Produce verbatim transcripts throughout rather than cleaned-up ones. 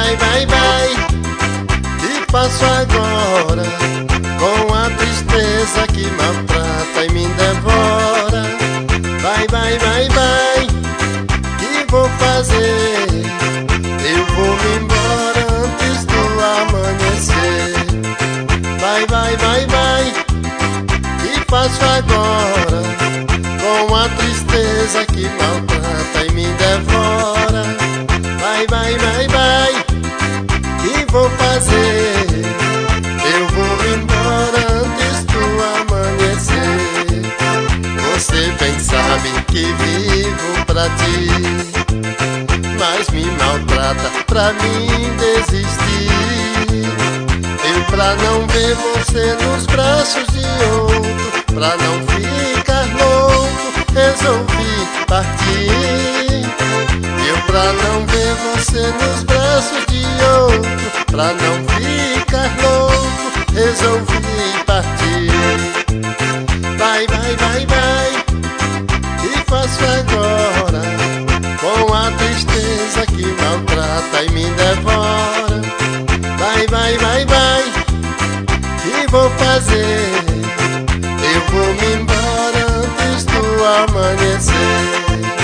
vai, vai, vai. Que faço agora com a tristeza que maltrata e me devora? Vai, vai, vai, vai. Que vou fazer? Eu vou me embora antes do amanhecer. Vai, vai, vai, vai. Que faço agora com a tristeza que maltrata e me devora? Vai, vai, vai, vai. Que vou fazer? Eu vou me embora antes do amanhecer. Você bem sabe que vivo pra ti, mas me maltrata pra mim desistir. Eu pra não ver você nos braços de outro, pra não ficar louco, resolvi partir. Eu pra não ver você nos braços de outro, pra não ficar louco, resolvi partir. Vai, vai, vai, vai. Que faço agora com a tristeza que maltrata e me devora? Vai, vai, vai, vai. Que vou fazer? Eu vou me embora antes do amanhecer.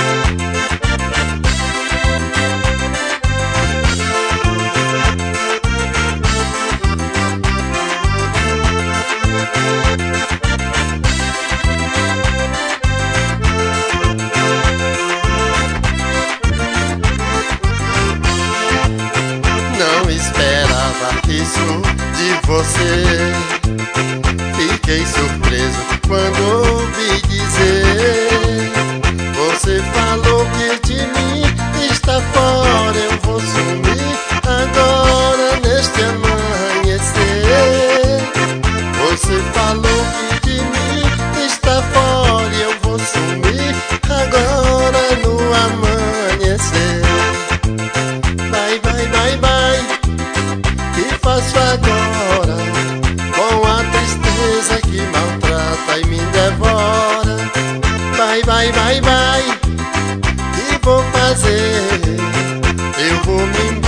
Não esperava isso de você. Fiquei surpreso quando ouvi dizer. Você falou que de mim está fora. Eu vou sumir agora neste amanhecer. Você falou que de mim está fora. Eu vou sumir agora no amanhecer. Vai, vai, vai, vai. Que faço agora com a tristeza que maltrata e me devora? Vai, vai, vai, vai. Que vou fazer? Eu vou me embora